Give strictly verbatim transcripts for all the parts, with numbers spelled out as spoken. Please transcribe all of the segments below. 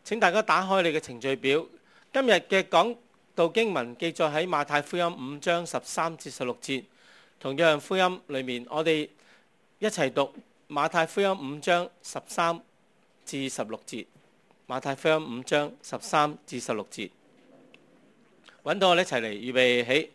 請大家打開你嘅程序表。今日嘅講道經文記載喺馬太福音五章十三至十六節，同約翰福音裏面，我哋一齊讀馬太福音五章十三至十六節。馬太福音五章十三至十六節，揾到我哋一齊嚟，預備起，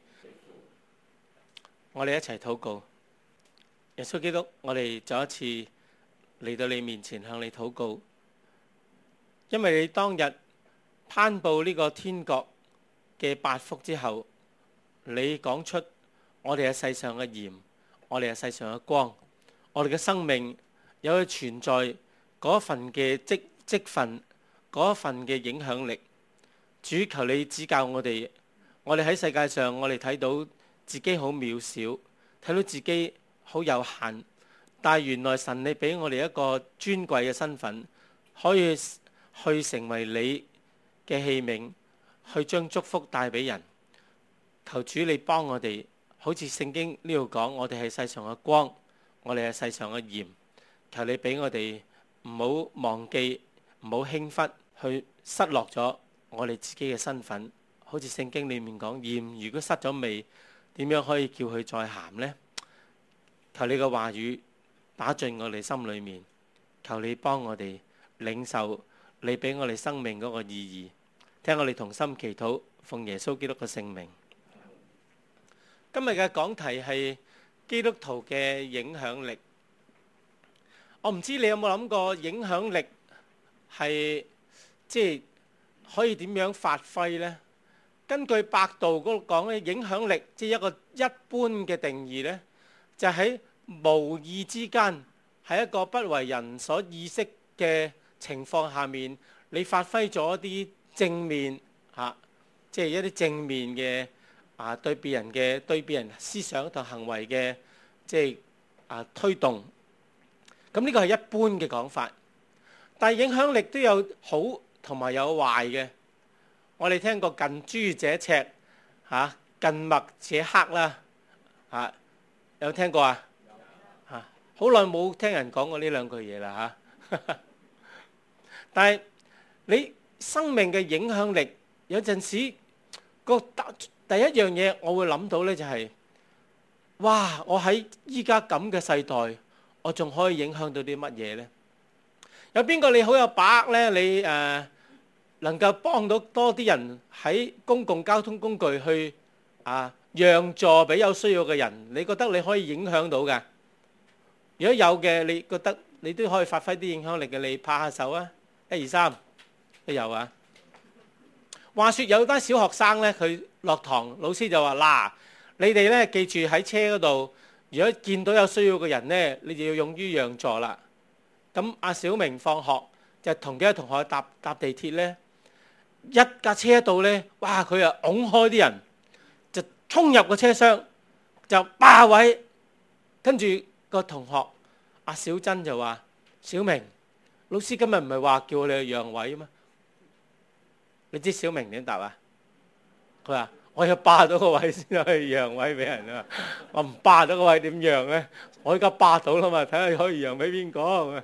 我哋一齊禱告。耶穌基督，我哋再一次嚟到你面前向你禱告，因為你當日頒布呢個天國嘅八福之後，你講出我哋係世上嘅鹽，我哋係世上嘅光，我哋嘅生命有佢存在嗰一份嘅積積分，嗰一份嘅影響力。主，求你指教我哋，我哋喺世界上，我哋睇到自己好渺小，睇到自己好有限，但係原來神你俾我哋一個尊貴嘅身份，可以去成為你嘅器皿，去將祝福帶俾人。求主你幫我哋，好似聖經呢度講，我哋係世上嘅光，我哋係世上嘅鹽。求你俾我哋唔好忘記，唔好輕忽，去失落咗我哋自己嘅身份。好似聖經裏面講，鹽如果失咗味，點樣可以叫佢再鹹呢？求你嘅話語打進我哋心裏面，求你幫我哋領受你俾我哋生命嗰個意義。聽我哋同心祈禱，奉耶穌基督嘅聖名。今日嘅講題係基督徒嘅影響力。我唔知你有冇諗過，影響力係即係可以點樣發揮呢？根據百度嗰度講咧，影響力即係一個一般嘅定義呢，就喺無意之間，喺一個不為人所意識嘅情況下面，你發揮咗一啲正面嚇，即係一啲正面嘅啊對別人嘅對別人思想同行為嘅即係啊推動。咁呢個係一般嘅講法，但係影響力都有好同埋有壞嘅。我哋聽過近朱者赤嚇，近墨者黑啦嚇，有聽過啊？嚇，好耐冇聽人講過呢兩句嘢啦嚇。但係你生命嘅影響力有陣時個第一樣嘢，我會諗到咧就係，哇！我喺依家咁嘅世代，我仲可以影響到啲乜嘢咧？有邊個你好有把握咧？你誒能夠幫到多啲人喺公共交通工具去啊讓座俾有需要嘅人？你覺得你可以影響到㗎？如果有嘅，你覺得你都可以發揮啲影響力嘅，你拍下手啊！一二三，都有啊！話說有班小學生咧，佢落堂，老師就話：嗱，你哋咧記住喺車嗰度，如果見到有需要嘅人咧，你就要勇於讓座啦。咁阿小明放學就同幾個同學搭搭地鐵咧，一架車到咧，哇！佢啊拱開啲人，就衝入個車廂，就霸位。跟住個同學阿小珍就話：小明，老師今日唔係話叫你去讓位咩？你知小明點答啊？佢話：我要霸到個位先去讓位俾人啊！我唔霸到個位點讓咧？我而家霸到啦嘛，睇下可以讓俾邊個？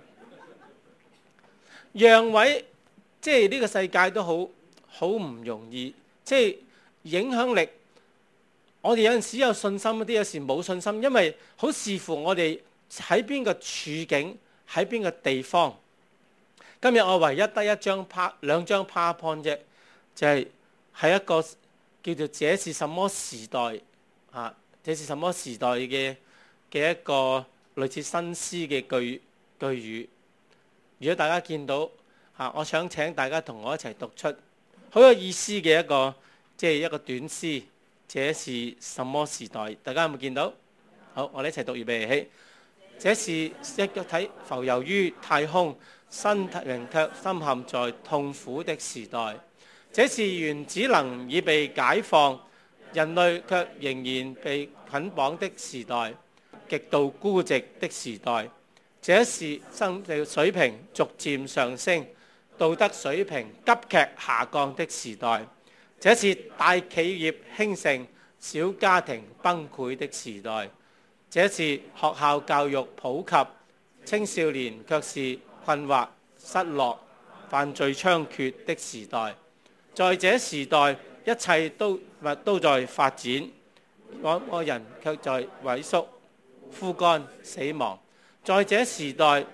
讓位即係呢個世界都好好唔容易，即係影響力。我哋有陣時有信心，啲有時冇信心，因為好視乎我哋喺邊個處境，喺邊個地方。今日我唯一得一張 pa 兩張 PowerPoint 啫，就係喺一個叫做這是什麼時代啊？這是什麼時代嘅嘅一個類似新詩嘅句句語。如果大家見到嚇，我想請大家同我一齊讀出好有意思嘅一個即係一個短詩。這是什麼時代？大家有冇見到？好，我哋一齊讀，預備起。這是一個體浮游於太空，身人卻深陷在痛苦的時代。這是原子能已被解放，人類卻仍然被捆綁的時代，極度孤寂的時代。這是生命水平逐漸上升，道德水平急劇下降的時代。這是大企業興盛、小家庭崩潰的時代。這是學校教育普及，青少年卻是困惑、失落、 犯罪猖獗的時代。在這時代，一切都物都在發展，我個人卻在萎縮、枯乾、死亡。在這時代，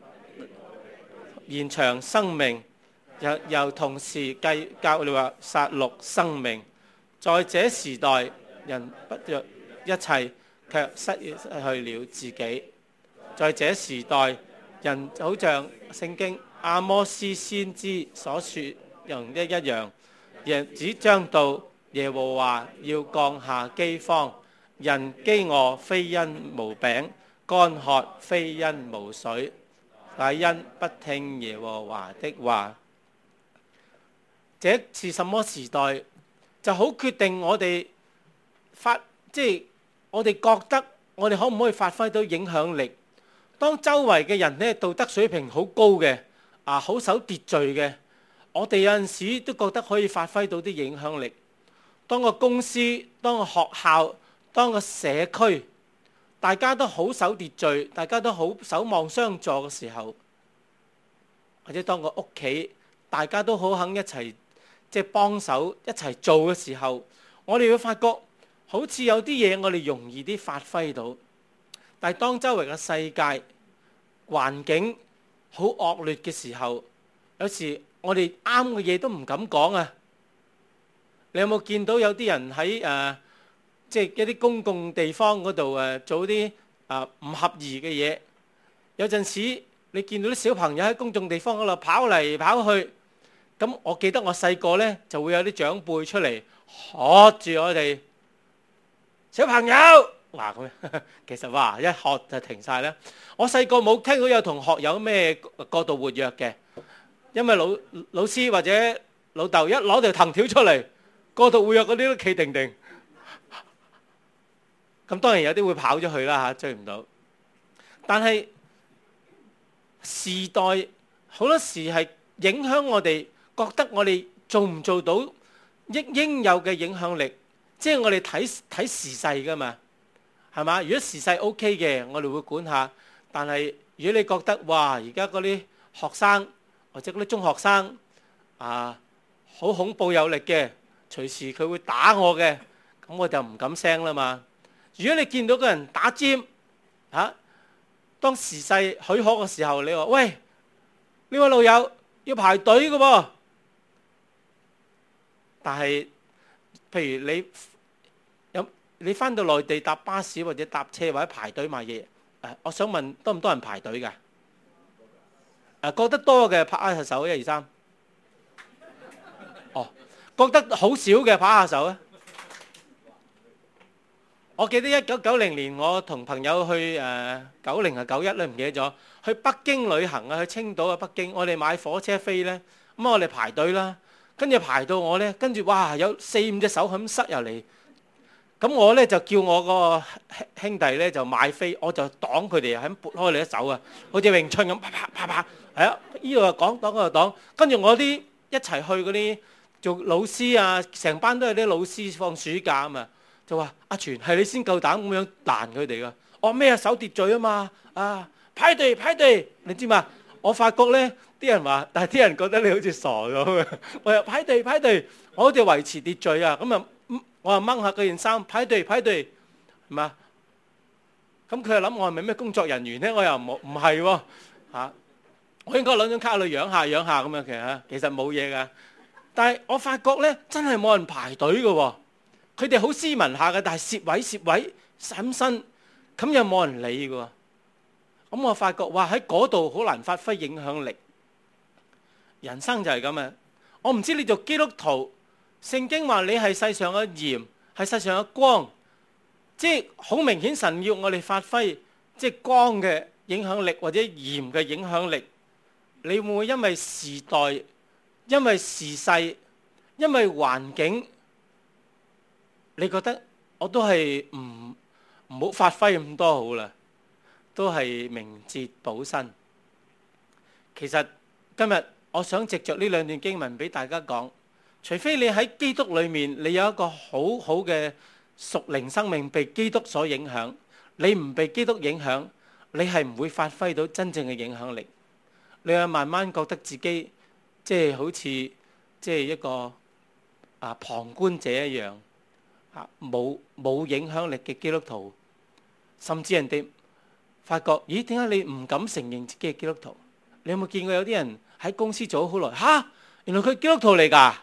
延長生命，又又同時計較你話殺戮生命。在這時代，人不若一切，卻失去了自己。在這時代，人好像聖經阿摩司先知所說人的一樣，日子將到，耶和華要降下饑荒，人飢餓非因無餅，乾渴非因無水，乃因不聽耶和華的話。這是什麼時代？就好決定我哋發，即係我哋覺得我哋可唔可以發揮到影響力？當周圍嘅人呢，道德水平好高嘅，啊好守秩序嘅，我哋有陣時都覺得可以發揮到啲影響力。當個公司、當個學校、當個社區，大家都好守秩序，大家都好守望相助嘅時候，或者當個屋企大家都好肯一齊即係幫手一齊做嘅時候，我哋會發覺好似有啲嘢我哋容易啲發揮到。但係當周圍嘅世界環境好惡劣嘅時候，有時我哋啱嘅嘢都唔敢講啊！你有冇見到有啲人喺誒即係一啲公共地方嗰度誒做啲啊唔合宜嘅嘢？有陣時你見到啲小朋友喺公眾地方嗰度跑嚟跑去，咁我記得我細個咧就會有啲長輩出嚟喝住我哋小朋友。哇咁樣，其實哇一喝就停晒啦。我細個冇聽到有同學有咩過度活躍嘅，因為老老師或者老豆一攞條藤條出嚟，過度活躍嗰啲都企定定。咁當然有啲會跑咗去啦嚇，追唔到。但係時代好多時係影響我哋，覺得我哋做唔做到應應有嘅影響力，即係我哋睇睇時勢噶嘛。係嘛？如果時勢 OK 嘅，我哋會管下。但係如果你覺得哇，而家嗰啲學生或者嗰啲中學生啊，好恐怖有力嘅，隨時佢會打我嘅，咁我就唔敢聲啦嘛。如果你見到個人打尖嚇、啊，當時勢許可嘅時候，你話喂，呢位老友要排隊嘅噃。但係譬如你。你翻到內地搭巴士或者搭車或者排隊買嘢，誒，我想問多唔多人排隊㗎？誒，覺得多嘅拍下手，一二三。哦，覺得好少嘅拍下手啊！我記得一九九零年我同朋友去誒九零啊九一咧，唔記得咗，去北京旅行啊，去青島啊北京，我哋買火車飛咧，咁我哋排隊啦，跟住排到我咧，跟住哇有四五隻手咁塞入嚟。咁我咧就叫我個兄弟咧就買飛，我就擋佢哋，喺撥開你一手啊，好似詠春咁，啪啪啪啪，係啊，依度又擋，擋嗰度擋，跟住我啲一齊去嗰啲做老師啊，成班都係啲老師放暑假啊嘛，就話阿全係你先夠膽咁樣攔佢哋噶，我話咩啊，守秩序啊嘛，啊排隊排隊，你知嘛？我發覺咧啲人話，但係啲人覺得你好似傻咁啊，我話排隊排隊，我好似維持秩序啊，咁啊。我又掹下嗰件衫，排隊排隊，係嘛？咁佢又諗我係咪咩工作人員咧？我又冇唔係喎嚇，我應該攞張卡去養下養下咁樣，其實其實冇嘢噶。但係我發覺咧，真係冇人排隊嘅喎。佢哋好斯文下嘅，但係攝位攝位閃身，咁又冇人理嘅喎。咁我發覺哇，喺嗰度好難發揮影響力。人生就係咁啊！我唔知你做基督徒。聖經話你係世上嘅鹽，係世上嘅光，即係好明顯神要我哋發揮即係光嘅影響力或者鹽嘅影響力。你會唔會因為時代、因為時勢、因為環境，你覺得我都係唔唔好發揮咁多好啦，都係明哲保身。其實今日我想藉着呢兩段經文俾大家講。除非你喺基督裏面，你有一個好好嘅屬靈生命被基督所影響，你唔被基督影響，你係唔會發揮到真正嘅影響力。你會慢慢覺得自己即係好似即係一個啊旁觀者一樣啊，冇冇影響力嘅基督徒，甚至人哋發覺，咦？點解你唔敢承認自己係基督徒？你有冇見過有啲人喺公司做咗好耐，嚇，原來佢係基督徒嚟㗎？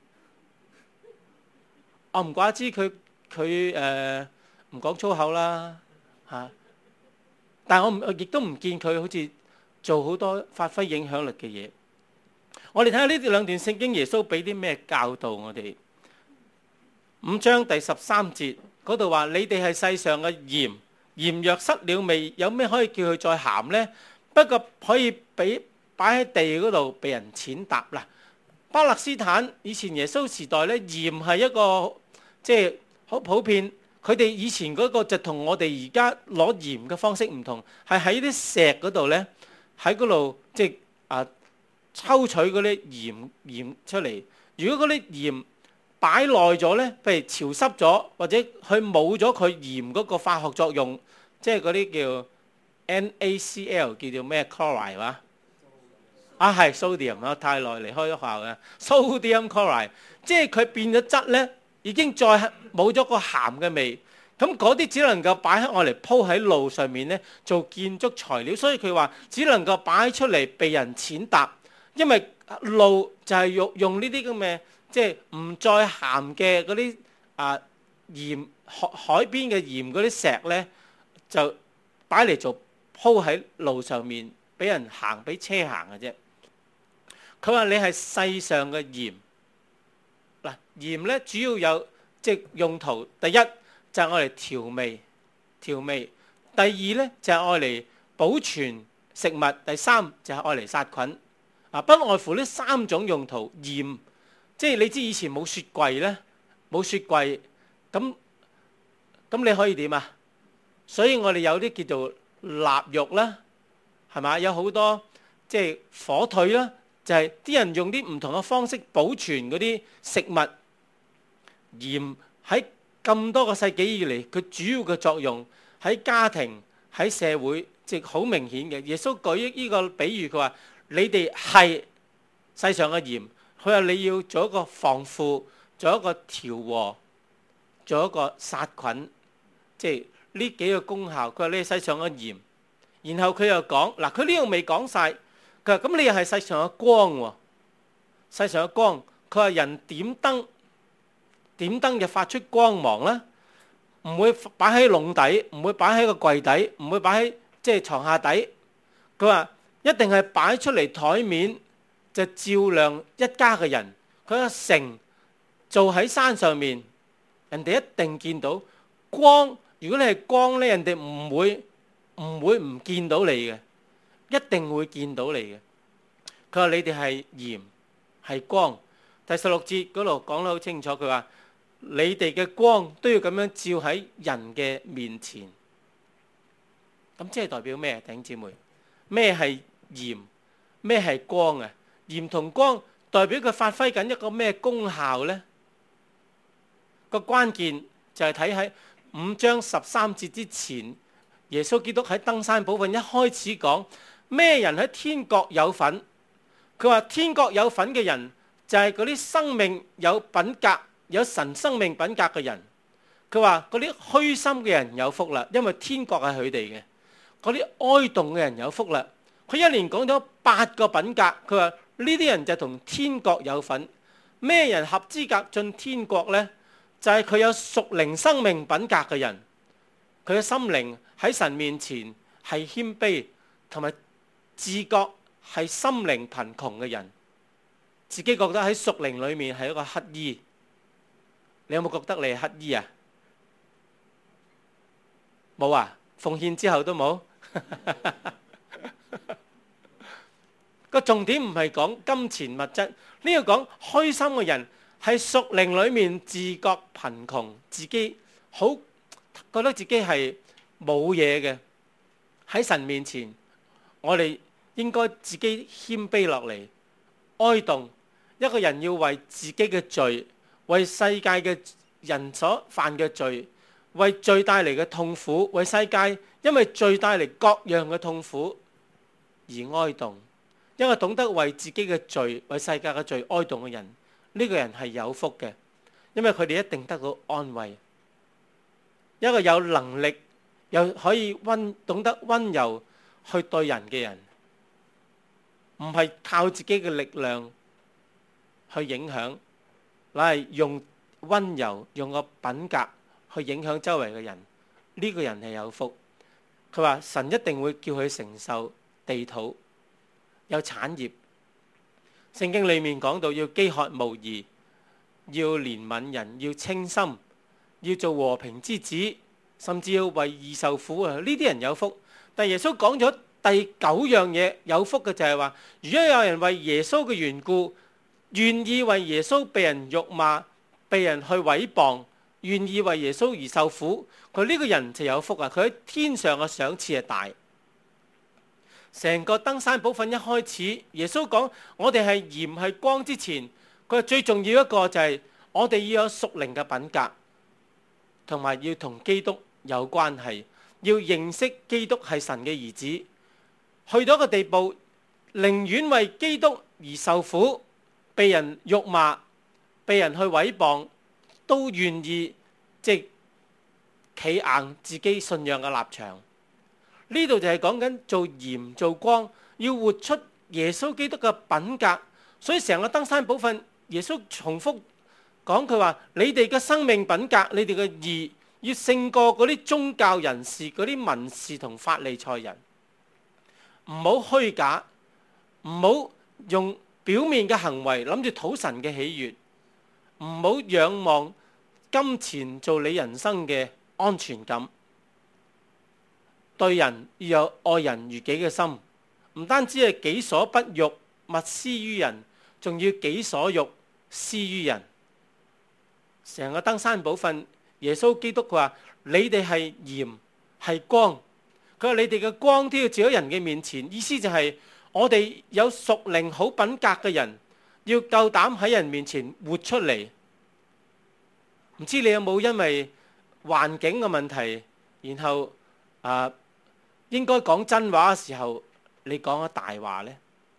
我唔怪之佢佢誒唔講粗口啦嚇，但係我唔亦都唔見佢好似做好多發揮影響力嘅嘢。我哋睇下呢兩段聖經，耶穌俾啲咩教導我哋？五章第十三節嗰度話：你哋係世上嘅鹽，鹽若失了味，有咩可以叫佢再鹹呢？不過可以俾擺喺地嗰度被人踐踏啦。巴勒斯坦以前耶穌時代咧，鹽係一個即係好普遍。佢哋以前嗰個就同我哋而家攞鹽嘅方式唔同，係喺啲石嗰度咧，喺嗰度即係啊抽取嗰啲鹽鹽出嚟。如果嗰啲鹽擺耐咗咧，譬如潮濕咗，或者佢冇咗佢鹽嗰個化學作用，即係嗰啲叫 N A C L 叫做咩 chloride 話？啊係 sodium 啊，太耐離開咗學校嘅 sodium chloride， 即係佢變咗質咧，已經再冇咗個鹹嘅味。咁嗰啲只能夠擺喺我嚟鋪喺路上面咧，做建築材料。所以佢話只能夠擺出嚟被人踐踏，因為路就係用用呢啲咁嘅即係唔再鹹嘅嗰啲啊鹽海海邊嘅鹽嗰啲石咧，就擺嚟做鋪喺路上面俾人行，俾車行嘅啫。佢話你係世上嘅鹽。嗱，鹽咧主要有即係用途，第一就係愛嚟調味，調味；第二咧就係愛嚟保存食物；第三就係愛嚟殺菌。啊，不外乎呢三種用途。鹽即係你知以前冇雪櫃咧，冇雪櫃咁咁你可以點啊？所以我哋有啲叫做臘肉啦，係嘛？有好多即係火腿啦。就係啲人用啲唔同嘅方式保存嗰啲食物。鹽喺咁多個世紀以嚟，佢主要嘅作用喺家庭、喺社會，即係好明顯嘅。耶穌舉呢個比喻，佢話：你哋係世上嘅鹽。佢話你要做一個防腐，做一個調和，做一個殺菌，即係呢幾個功效。佢話你係世上嘅鹽。然後佢又講嗱，佢呢度未講晒。佢話：咁你又係世上嘅光喎，世上嘅光。佢話人點燈，點燈就發出光芒啦，唔會擺喺籠底，唔會擺喺個櫃底，唔會擺喺即係床下底。佢話一定係擺出嚟台面，就照亮一家嘅人。佢個城做喺山上面，人哋一定見到光。如果你係光咧，人哋唔會唔會唔見到你嘅。一定會見到你嘅。佢話你哋係鹽，係光。第十六節嗰度講得好清楚，佢話你哋嘅光都要咁樣照喺人嘅面前。咁即係代表咩？弟兄姊妹，咩係鹽？咩係光啊？鹽同光代表佢發揮緊一個咩功效呢？個關鍵就係睇喺五章十三節之前，耶穌基督喺登山寶訓一開始講。咩人喺天國有份？佢話天國有份嘅人就係嗰啲生命有品格、有神生命品格嘅人。佢話嗰啲虛心嘅人有福啦，因為天國係佢哋嘅。嗰啲哀慟嘅人有福啦。佢一連講咗八個品格。佢話呢啲人就同天國有份。咩人合資格進天國呢？就係佢有屬靈生命品格嘅人。佢嘅心靈喺神面前係謙卑，同埋自覺係心靈貧窮嘅人，自己覺得喺屬靈裏面係一個乞兒。你有冇覺得你係乞兒啊？冇啊？奉獻之後都冇。個重點唔係講金錢物質，呢個講虛心嘅人係屬靈裏面自覺貧窮，自己好覺得自己係冇嘢嘅。喺神面前，我哋應該自己謙卑落嚟，哀慟。一個人要為自己嘅罪，為世界嘅人所犯嘅罪，為罪帶嚟嘅痛苦，為世界因為罪帶嚟各樣嘅痛苦而哀慟。 一個懂得為自己嘅罪、為世界嘅罪哀悼嘅人，呢個人係有福嘅，因為佢哋一定得到安慰。一個有能力又可以溫懂得溫柔去對人嘅人，唔係靠自己嘅力量去影響，乃係用溫柔、用個品格去影響周圍嘅人。呢個人係有福。佢話神一定會叫佢承受地土，有產業。聖經裏面講到要飢渴慕義，要憐憫人，要清心，要做和平之子，甚至要為義受苦啊！呢啲人有福。但耶穌講咗第九樣嘢有福嘅就係話，如果有人為耶穌嘅緣故，願意為耶穌被人辱罵、被人去毀謗，願意為耶穌而受苦，佢呢個人就有福啊！佢喺天上嘅賞賜係大。成個登山寶訓一開始，耶穌講我哋係鹽係光之前，佢話最重要一個就係我哋要有屬靈嘅品格，同埋要同基督有關係，要認識基督係神嘅兒子，去到一個地步，寧願為基督而受苦，被人辱罵，被人去毀謗，都願意即係企硬自己信仰嘅立場。呢度就係講緊做鹽做光，要活出耶穌基督嘅品格。所以成個登山寶訓，耶穌重複講佢話：你哋嘅生命品格，你哋嘅義，要勝過嗰啲宗教人士、嗰啲文士同法利賽人。唔好虛假，唔好用表面嘅行為諗住討神嘅喜悅，唔好仰望金錢做你人生嘅安全感。對人要有愛人如己嘅心，唔單止係己所不欲，勿施於人，仲要己所欲，施於人。成個登山寶訓，耶穌基督佢話：你哋係鹽係光。佢話你哋嘅光都要照喺人嘅面前，意思就係我哋有屬靈好品格嘅人，要夠膽喺人面前活出嚟。唔知你有冇因為環境嘅問題，然後啊應該講真話嘅時候，你講咗大話呢？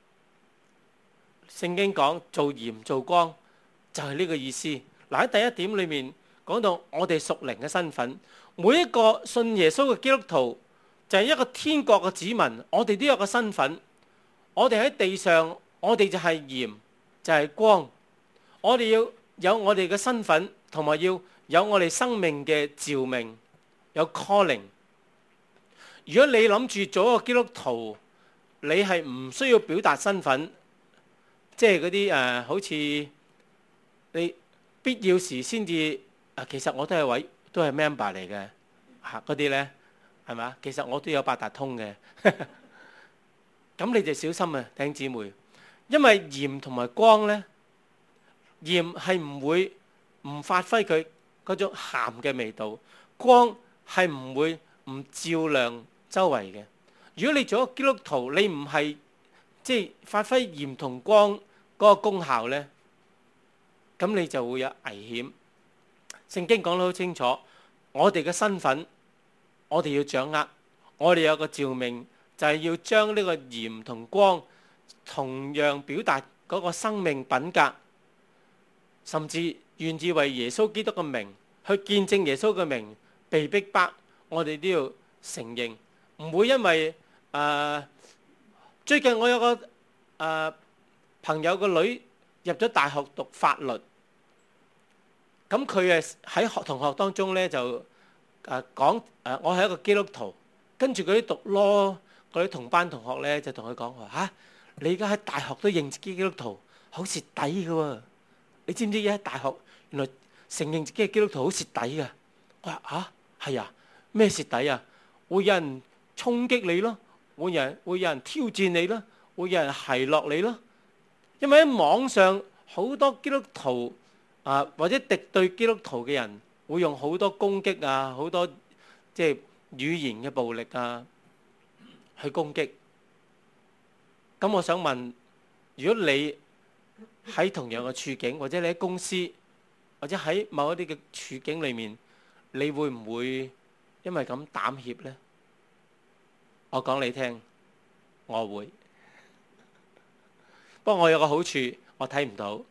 聖經講做鹽做光就係呢個意思。嗱，喺第一點裏面講到我哋屬靈嘅身份，每一個信耶穌嘅基督徒就係一個天國嘅子民，我哋都有個身份。我哋喺地上，我哋就係鹽，就係光。我哋要有我哋嘅身份，同埋要有我哋生命嘅召命，有 calling。如果你諗住做一個基督徒，你係唔需要表達身份，即係嗰啲誒，好似你必要時先至啊。其實我都係位，都係 member 嚟嘅嚇，嗰啲咧係咪啊？其實我都有八達通嘅，咁你就小心啊，弟兄姊妹，因為鹽同埋光咧，鹽係唔會唔發揮佢嗰種鹹嘅味道，光係唔會唔照亮周圍嘅。如果你做一個基督徒，你唔係即係發揮鹽同光嗰個功效咧，咁你就會有危險。聖經講得好清楚，我哋嘅身份，我哋要掌握，我哋有個召命，就係要將呢個鹽同光同樣表達嗰個生命品格，甚至願意為耶穌基督嘅名去見證耶穌嘅名，被逼迫，我哋都要承認。唔會因為誒、呃、最近我有個誒、呃、朋友個女入咗大學讀法律，咁佢誒喺學同學當中咧就誒講誒我係一個基督徒，跟住嗰啲讀 law 嗰啲同班同學咧就同佢講話嚇，你而家喺大學都認自己基督徒，好蝕底㗎喎！你知唔知喺大學原來承認自己係基督徒好蝕底㗎？我話嚇係啊，咩蝕底啊？會有人衝擊你咯，會有人會有人挑戰你咯，會有人奚落你咯。因為喺網上好多基督徒啊，或者敵對基督徒嘅人會用好多攻擊啊，好多即係語言嘅暴力啊去攻擊。咁我想問，如果你喺同樣嘅處境，或者你喺公司，或者喺某一啲嘅處境裏面，你會唔會因為咁膽怯呢？我講你聽，我會。 不過我有個好處，我睇唔到。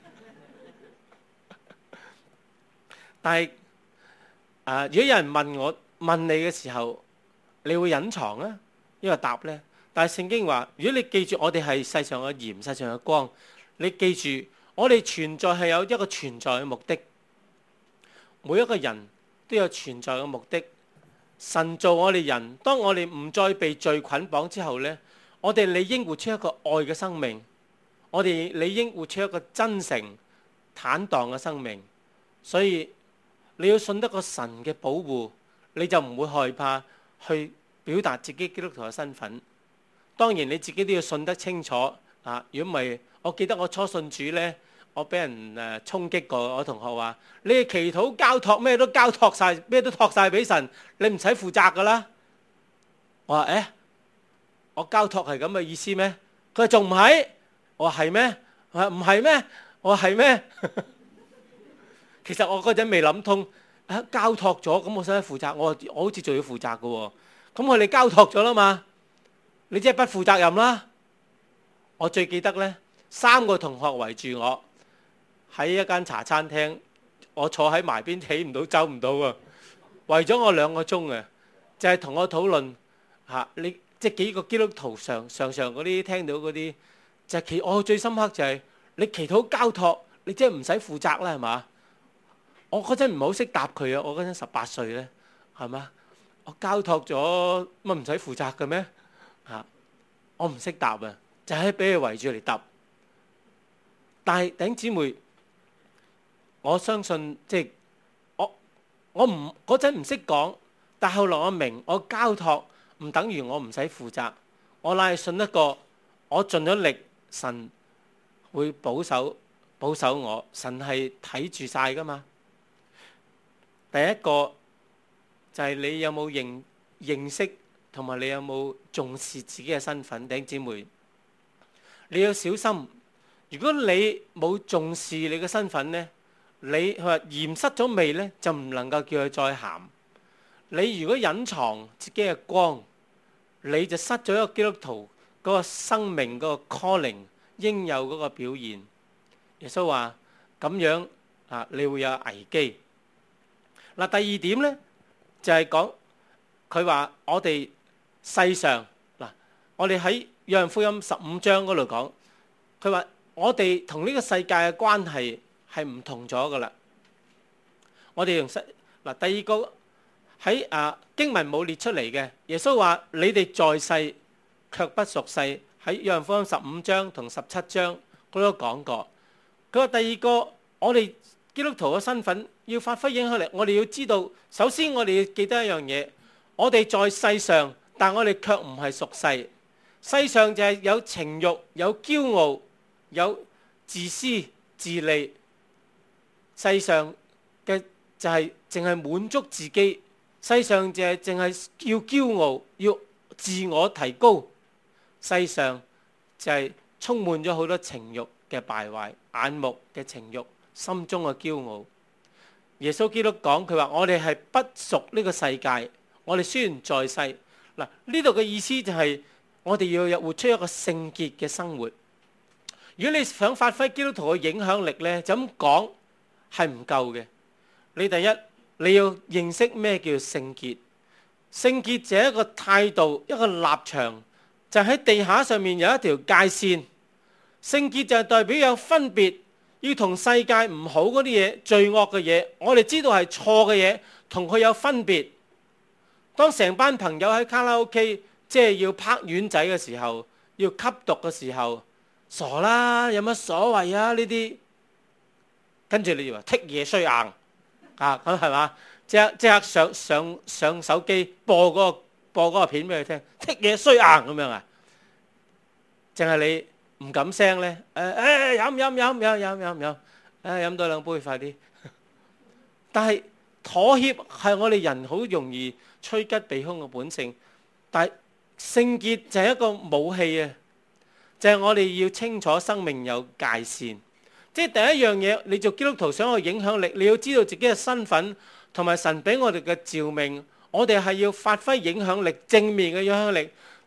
但係啊，如果有人問我問你嘅時候，你會隱藏啊，因為答呢？但係聖經話，如果你記住我哋係世上嘅鹽，世上嘅光，你記住我哋存在係有一個存在嘅目的。每一個人都有存在嘅目的。神造我哋人，當我哋唔再被罪捆綁之後呢，我哋理應活出一個愛嘅生命，我哋理應活出一個真誠坦蕩嘅生命。所以你要信得過神嘅保護，你就唔會害怕去表達自己基督徒嘅身份。當然你自己都要信得清楚啊！如果唔係，我記得我初信主呢，我俾人誒衝擊過。我同學話：你哋祈禱交託咩都交託晒，咩都託晒俾神，你唔使負責噶啦。我話：誒，我交託係咁嘅意思咩？佢話仲唔係？我話係咩？我話唔係咩？我話係咩？其實我嗰陣未諗通，啊交託咗咁我使唔使負責？我我好似仲要負責嘅喎。咁我哋交託咗啦嘛，你即係不負責任啦。我最記得呢，三個同學圍住我喺一間茶餐廳，我坐喺埋邊起唔到走唔到啊，圍咗我兩個鐘啊，就係同我討論嚇你即係幾個基督徒上上上嗰啲聽到嗰啲，就係其我最深刻就係你祈禱交託，你即係唔使負責啦係嘛？我嗰陣唔係好識答佢啊！我嗰陣十八歲咧，係嘛？我交託咗乜唔使負責嘅咩？嚇！我唔識答啊，就係俾佢圍住嚟答。但係弟兄姊妹，我相信即係我我唔嗰陣唔識講，但係後來我明，我交託唔等於我唔使負責。我乃係信得過，我盡咗力，神會保守保守我。神係睇住晒噶嘛。第一個就係你有冇認認識同埋你有冇重視自己嘅身份，弟兄姊妹，你要小心。如果你冇重視你嘅身份呢，你佢話鹽失咗味呢，就唔能夠叫佢再鹹。你如果隱藏自己嘅光，你就失咗一個基督徒嗰個生命嗰個 calling 應有嗰個表現。耶穌話咁樣啊，你會有危機。嗱，第二點咧就係講佢話我哋世上嗱，我哋喺約翰福音十五章嗰度講，佢話我哋同呢個世界嘅關係係唔同咗噶啦。我哋用世嗱，第二個喺啊經文冇列出嚟嘅，耶穌話你哋在世卻不屬世，喺約翰福音十五章同十七章佢都講過。佢話第二個我哋基督徒嘅身份要發揮影響力，我哋要知道，首先我哋要記得一樣嘢，我哋在世上，但我哋卻唔係屬世。世上就係有情慾、有驕傲、有自私自利。世上嘅就係淨係滿足自己，世上就係淨係要驕傲，要自我提高。世上就係充滿咗好多情慾嘅敗壞，眼目嘅情慾。心中嘅驕傲。耶穌基督講佢話我哋係不屬呢個世界，我哋雖然在世。嗱，呢度嘅意思就係我哋要有活出一個聖潔嘅生活。如果你想發揮基督徒嘅影響力呢，就咁講係唔夠嘅。你第一你要認識咩叫聖潔。聖潔就係一個態度，一個立場，就喺地下上面有一條界線。聖潔就係代表有分別。要同世界唔好嗰啲嘢、罪惡嘅嘢，我哋知道係錯嘅嘢，同佢有分別。當成班朋友喺卡拉 OK， 即係要拍丸仔嘅時候，要吸毒嘅時候，傻啦，有乜所謂啊？呢啲跟住你就話剔嘢衰硬啊，咁係嘛？即刻即刻上上上手機播嗰個播嗰個片俾佢聽，剔嘢衰硬咁樣啊？淨係你。唔敢聲咧，誒誒飲飲飲飲飲飲飲，誒飲多兩杯快啲。但係妥協係我哋人好容易趨吉避凶嘅本性，但係聖潔就係一個武器啊！就係我哋要清楚生命有界線。即係第一樣嘢，你做基督徒想有影響力，你要知道自己嘅身份同埋神俾我哋嘅召命，我哋係要發揮影響力，正面嘅影響力。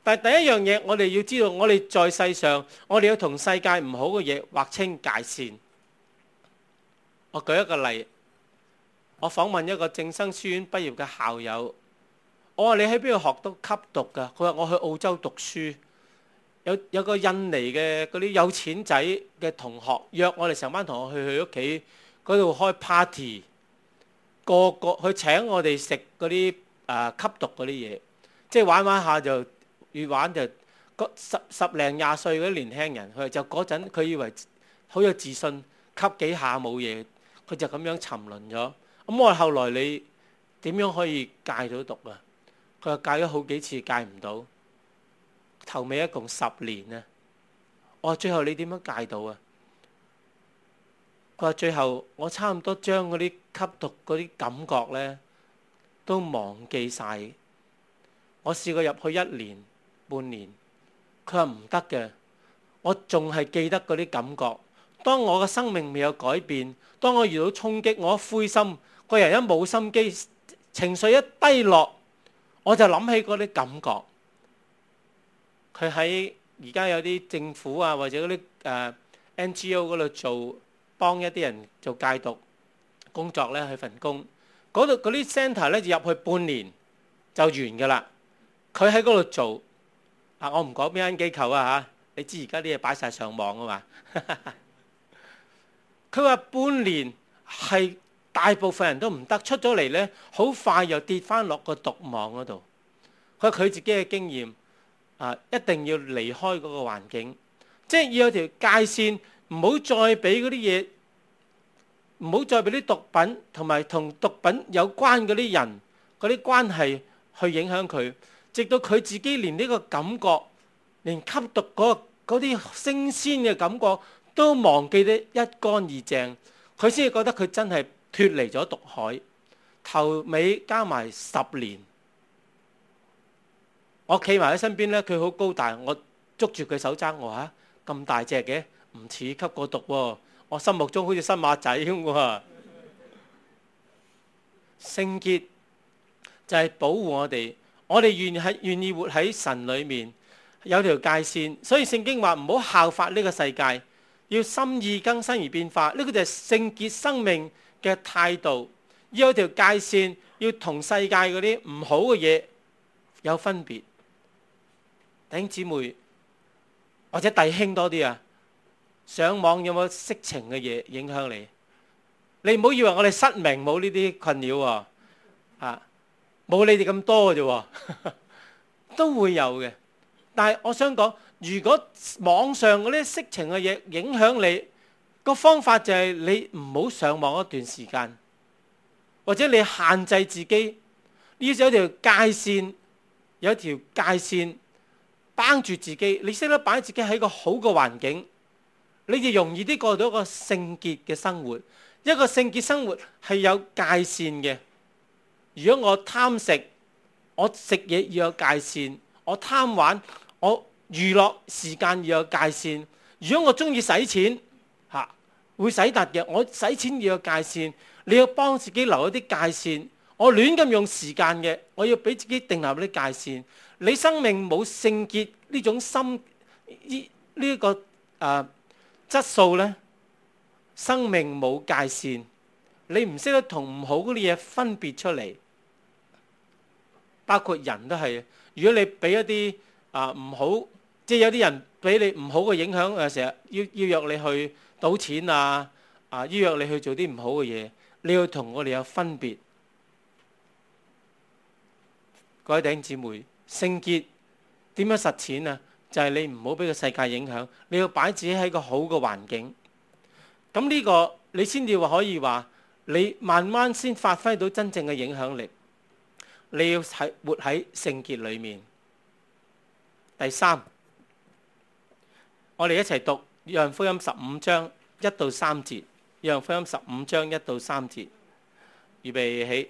但係第一樣嘢，我哋要知道，我哋在世上，我哋要同世界唔好嘅嘢劃清界線。我舉一個例，我訪問一個正生書院畢業嘅校友，我話你喺邊度學到吸毒㗎？佢話我去澳洲讀書，有有個印尼嘅嗰啲有錢仔嘅同學約我哋成班同學去佢屋企嗰度開 party， 個個去請我哋食嗰啲誒吸毒嗰啲嘢，即係玩玩下就。越玩就十十零廿歲嗰啲年輕人，佢就嗰陣佢以為好有自信，吸幾下冇嘢，佢就咁樣沉淪咗。咁我話後來你點樣可以戒到毒啊？佢話戒咗好幾次戒唔到，頭尾一共十年啊！我話最後你點樣戒到啊？佢話最後我差唔多將嗰啲吸毒嗰啲感覺咧都忘記晒。我試過入去一年半年，佢話唔得嘅，我仲係記得嗰啲感覺。當我嘅生命未有改變，當我遇到衝擊，我一灰心，個人一冇心機，情緒一低落，我就諗起嗰啲感覺。佢喺而家有啲政府啊，或者嗰啲誒 N G O 嗰度做，幫一啲人做戒毒工作咧，去份工。嗰度嗰啲 centre 咧就入去半年就完㗎啦。佢喺嗰度做。啊！我唔講邊間機構啊嚇，你知而家啲嘢擺晒上網啊嘛。佢話半年係大部分人都唔得，出咗嚟咧，好快又跌翻落個毒網嗰度。佢話佢自己嘅經驗啊，一定要離開嗰個環境，即係要有條界線，唔好再俾嗰啲嘢，唔好再俾啲毒品同埋同毒品有關嗰啲人嗰啲關係去影響佢。直到佢自己連呢個感覺，連吸毒嗰嗰啲新鮮嘅感覺都忘記得一乾二淨，佢先至覺得佢真係脫離咗毒海。頭尾加埋十年，我企埋喺身邊咧，佢好高大，我捉住佢手踭，我話咁大隻嘅，唔似吸過毒喎，我心目中好似新馬仔咁喎。聖潔就係保護我哋。我哋願喺願意活喺神裏面，有條界線，所以聖經話唔好效法呢個世界，要心意更新而變化。呢個就係聖潔生命嘅態度，要有條界線，要同世界嗰啲唔好嘅嘢有分別。弟兄姊妹或者弟兄多啲啊，上網有冇色情嘅嘢影響你？你唔好以為我哋失明冇呢啲困擾喎，啊！冇你哋咁多嘅啫，都會有嘅。但係我想講，如果網上嗰啲色情嘅嘢影響你，個方法就係你唔好上網一段時間，或者你限制自己，要有條界線，有條界線綁住自己。你識得擺自己喺個好嘅環境，你就容易啲過到一個聖潔嘅生活。一個聖潔生活係有界線嘅。如果我貪食，我食嘢要有界線；我貪玩，我娛樂時間要有界線。如果我中意使錢嚇，會使突嘅，我使錢要有界線。你要幫自己留一啲界線。我亂咁用時間嘅，我要俾自己定立啲界線。你生命冇聖潔呢種心呢呢一個誒質素咧，生命冇界線，你唔識得同唔好嗰啲嘢分別出嚟。包括人都係，如果你俾一啲啊唔好，即係有啲人俾你唔好嘅影響，誒成日要要約你去賭錢啊，啊要約你去做啲唔好嘅嘢，你要同我哋有分別。各位弟兄姊妹，聖潔點樣實踐啊？就係你唔好俾個世界影響，你要擺自己喺個好嘅環境。咁呢個你先至話可以話，你慢慢先發揮到真正嘅影響力。你要喺活喺聖潔裏面。第三，我哋一齊讀約翰福音十五章一到三節。約翰福音十五章一到三節，預備起。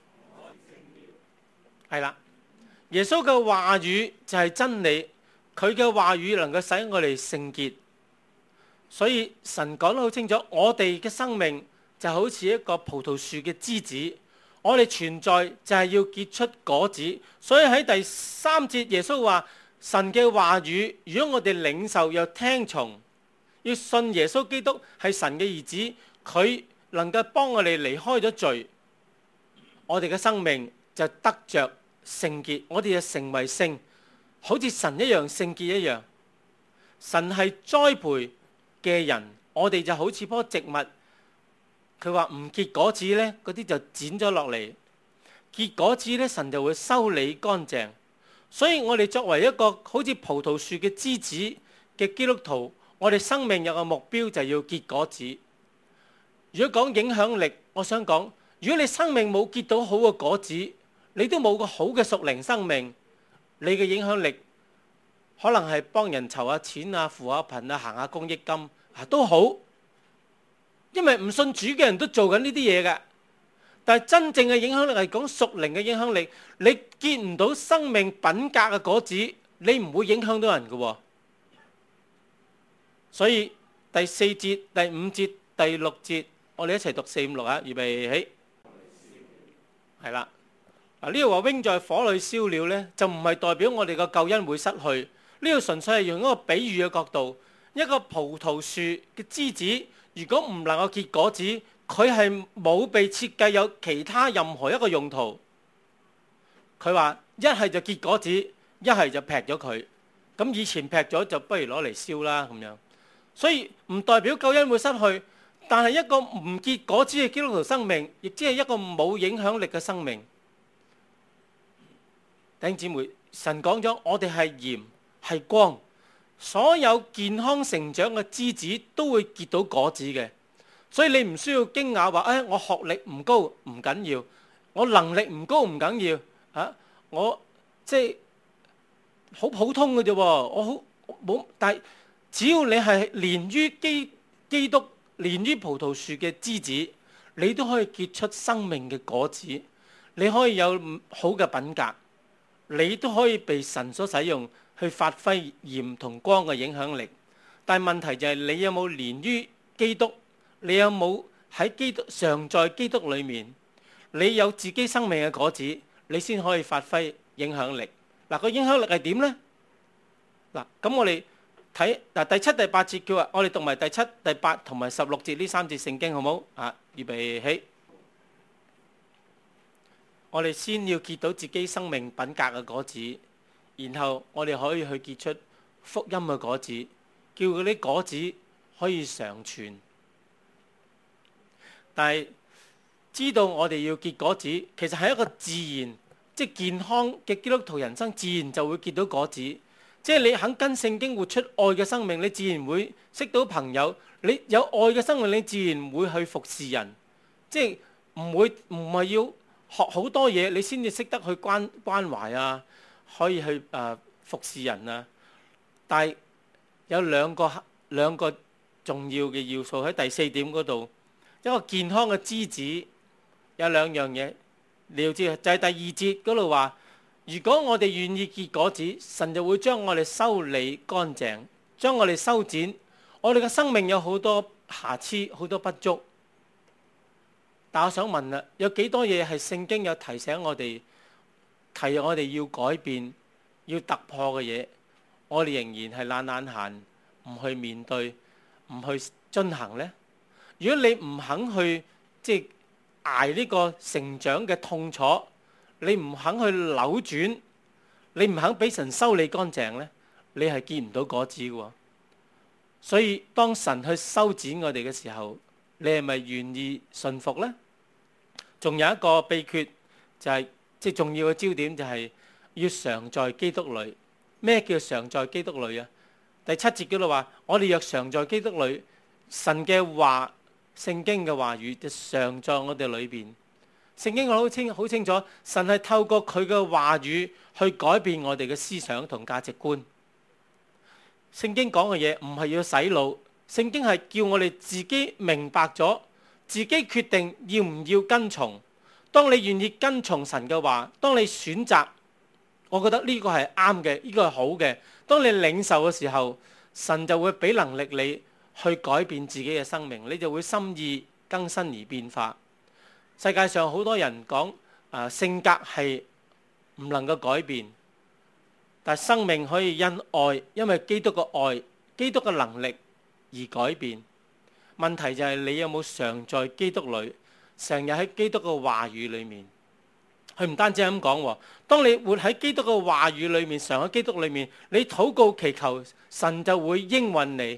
係啦，耶穌嘅話語就係真理，佢嘅話語能夠使我哋聖潔。所以神講得好清楚，我哋嘅生命就好似一個葡萄樹嘅枝子。我哋存在就係要結出果子，所以喺第三節耶穌話： 神嘅話語，如果我哋領受又聽從，要信耶穌基督係神嘅兒子，佢能夠幫我哋離開咗罪，我哋嘅生命就得着聖潔，我哋就成為聖，好似神一樣聖潔一樣。神係栽培嘅人，我哋就好似棵植物，佢話唔結果子呢，嗰啲就剪咗落嚟；結果子呢，神就會修理乾淨。所以我哋作為一個好似葡萄樹嘅枝子嘅基督徒，我哋生命有個目標就係要結果子。如果講影響力，我想講，如果你生命冇結到好嘅果子，你都冇個好嘅屬靈生命，你嘅影響力可能係幫人籌下錢啊、扶下貧啊、行下公益金啊都好，因為唔信主嘅人都做緊呢啲嘢嘅。但係真正嘅影響力係講屬靈嘅影響力，你結唔到生命品格嘅果子，你唔會影響到人嘅。所以第四節、第五節、第六節，我哋一齊讀四五六啊！預備起，係啦。嗱，呢度話扔在火裏燒了呢，就唔係代表我哋個救恩會失去。呢度純粹係用一個比喻嘅角度，一個葡萄樹嘅枝子，如果唔能夠結果子，佢係冇被設計有其他任何一個用途。佢話一係就結果子，一係就劈咗佢。咁以前劈咗就不如攞嚟燒啦咁樣。所以唔代表救恩會失去，但係一個唔結果子嘅基督徒生命，亦即係一個冇影響力嘅生命。弟兄姊妹，神講咗，我哋係鹽係光，所有健康成長嘅枝子都會結到果子嘅。所以你唔需要驚訝話，誒、哎，我學歷唔高唔緊要，我能力唔高唔緊要，嚇、啊、我即係好普通嘅啫。我好冇，但係只要你係連於基基督，連於葡萄樹嘅枝子，你都可以結出生命嘅果子。你可以有好嘅品格，你都可以被神所使用去發揮鹽同光嘅影響力。但係問題就係你有冇連於基督？你有冇喺基督常在基督裏面？你有自己生命嘅果子，你先可以發揮影響力。嗱，個影響力係點呢？嗱，咁我哋睇嗱第七、第八節，叫話我哋讀埋第七、第八同埋十六節呢三節聖經好冇？啊，預備起。我哋先要結到自己生命品格嘅果子，然後我哋可以去結出福音嘅果子，叫嗰啲果子可以常存。但係知道我哋要結果子，其實係一個自然，即係健康嘅基督徒人生，自然就會結到果子。即係你肯跟聖經活出愛嘅生命，你自然會識到朋友。你有愛嘅生命，你自然會去服侍人。即係唔會唔係要學好多嘢，你先至識得去關關懷啊，可以去誒、呃、服侍人啊。但係有兩個兩個重要嘅要素喺第四點嗰度。一個健康嘅枝子有兩樣嘢你要知，就係、是、第二節嗰度話，如果我哋願意結果子，神就會將我哋修理乾淨，將我哋修剪。我哋嘅生命有好多瑕疵，好多不足。但我想問啦，有幾多嘢係聖經有提醒我哋，提我哋要改變、要突破嘅嘢，我哋仍然係懶懶閒，唔去面對，唔去遵行呢？如果你唔肯去即係捱呢個成長嘅痛楚，你唔肯去扭轉，你唔肯俾神修理乾淨呢，你係見唔到果子嘅。所以當神去修剪我哋嘅時候，你係咪願意順服呢？仲有一個秘訣就係、是、即係重要嘅焦點，就係要常在基督裏。咩叫常在基督裏啊？第七節嗰度話，我哋若常在基督裏，神嘅話。聖經嘅話語就常在我哋裏邊。聖經好清好清楚，神係透過佢嘅話語去改變我哋嘅思想同價值觀。聖經講嘅嘢唔係要洗腦，聖經係叫我哋自己明白咗，自己決定要唔要跟從。當你願意跟從神嘅話，當你選擇，我覺得呢個係啱嘅，呢個係好嘅。當你領受嘅時候，神就會俾能力你去改變自己嘅生命，你就會心意更新而變化。世界上好多人講啊，性格係唔能夠改變， 但係生命可以因愛，因為基督嘅愛、基督嘅能力而改變。問題就係你有冇常在基督裏，成日喺基督嘅話語裏面。佢唔單止係咁講喎，當你活喺基督嘅話語裏面，常喺基督裏面，你禱告祈求，神就會應允你。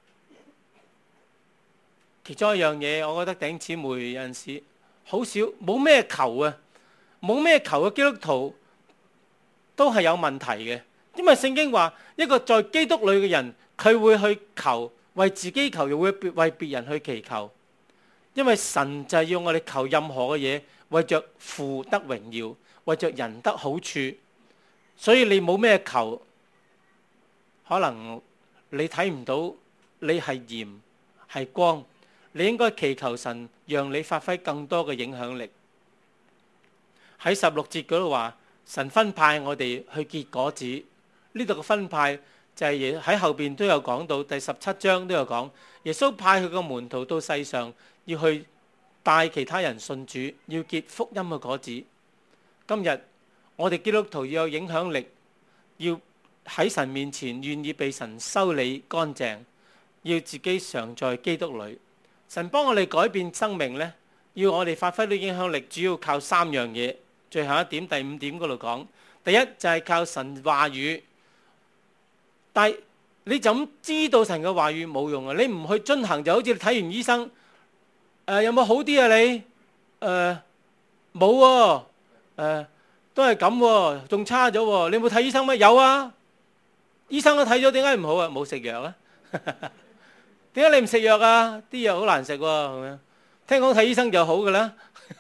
其中一樣嘢，我覺得弟兄姊妹有陣時好少，冇咩求啊，冇咩求嘅基督徒都係有問題嘅。因為聖經話，一個在基督裏嘅人，佢會去求，為自己求，又會為別人去祈求。因為神就係要我哋求任何嘅嘢，為着父得榮耀，為着人得好處。所以你冇咩求，可能你睇唔到你係鹽係光。你應該祈求神讓你發揮更多嘅影響力。喺十六節嗰度話，神分派我哋去結果子。呢度嘅分派就係喺後邊都有講到，第十七章都有講，耶穌派佢個門徒到世上，要去帶其他人信主，要結福音嘅果子。今日我哋基督徒要有影響力，要喺神面前願意被神修理乾淨，要自己常在基督裏。神幫我哋改變生命呢，要我哋發揮到影響力，主要靠三樣嘢。最後一點，第五點嗰度講，第一就係靠神話語。但係你就咁知道神嘅話語冇用啊！你唔去遵行，就好似你睇完醫生，誒、呃、有冇好啲啊你？誒冇喎，誒都係咁喎，仲差咗喎。你有冇睇醫生咩？有啊，醫生都睇咗，點解唔好啊？冇食藥啊？點解你唔食藥啊？啲藥好難食喎，咁樣聽講睇醫生就好㗎啦。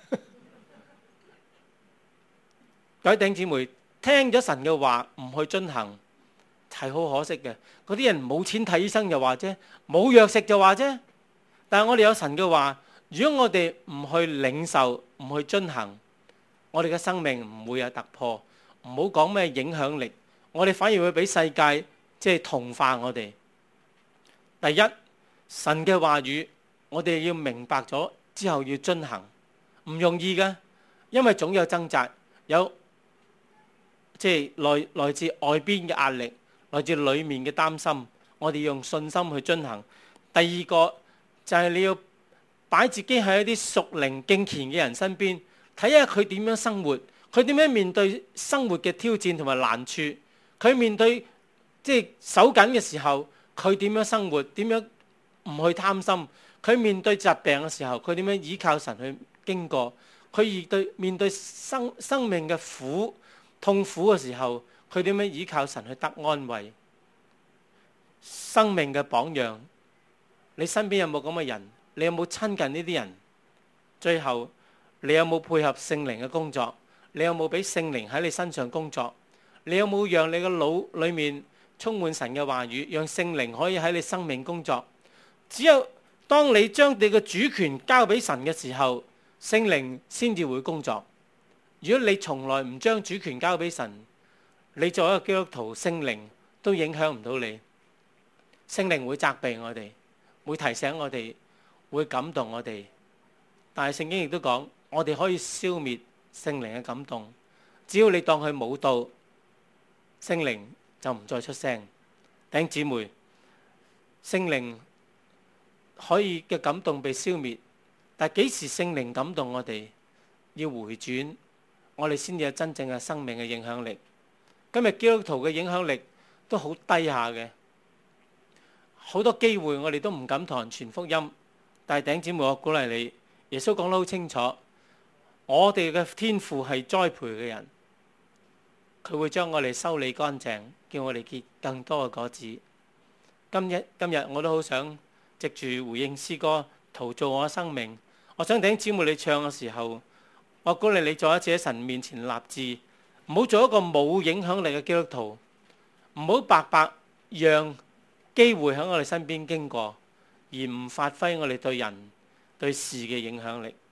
各位弟兄姊妹，聽咗神嘅話唔去遵行係好可惜嘅。嗰啲人冇錢睇醫生就話啫，冇藥食就話啫。但係我哋有神嘅話，如果我哋唔去領受、唔去遵行，我哋嘅生命唔會有突破。唔好講咩影響力，我哋反而會俾世界即係同化我哋。第一，神嘅話語，我哋要明白咗之後要遵行，唔容易㗎，因為總有掙扎，有即係來來自外邊嘅壓力，來自裏面嘅擔心，我哋用信心去遵行。第二個就係你要擺自己喺一啲屬靈敬虔嘅人身邊，睇下佢點樣生活，佢點樣面對生活嘅挑戰同埋難處，佢面對即係手緊嘅時候，佢點樣生活，點樣唔去貪心，佢面對疾病嘅時候，佢點樣依靠神去經過，佢而對面對生生命嘅苦痛苦嘅時候，佢點樣依靠神去得安慰。生命嘅榜樣，你身邊有冇咁嘅人？你有冇親近呢啲人？最後你有冇配合聖靈嘅工作？你有冇俾聖靈喺你身上工作？你有冇讓你嘅腦裏面充滿神嘅話語，讓聖靈可以喺你生命工作？只有當你將你嘅主權交俾神嘅時候，聖靈先至會工作。如果你從來唔將主權交俾神，你作為一個基督徒，聖靈都影響唔到你。聖靈會責備我哋，會提醒我哋，會感動我哋。但係聖經亦都講，我哋可以消滅聖靈嘅感動，只要你當佢冇到，聖靈就唔再出聲。弟兄姊妹，聖靈可以嘅感動被消滅，但係幾時聖靈感動我哋要回轉，我哋先至有真正嘅生命嘅影響力。今日基督徒嘅影響力都好低下嘅，好多機會我哋都唔敢同人傳福音。但係弟兄姊妹，我鼓勵你，耶穌講得好清楚，我哋嘅天父係栽培嘅人，佢會將我哋修理乾淨，叫我哋結更多嘅果子。今日今日我都好想藉住回應詩歌陶造我嘅生命。我想弟兄姊妹你唱嘅時候，我鼓勵你再一次喺神面前立志，唔好做一個冇影響力嘅基督徒，唔好白白讓機會喺我哋身邊經過，而唔發揮我哋對人對事嘅影響力。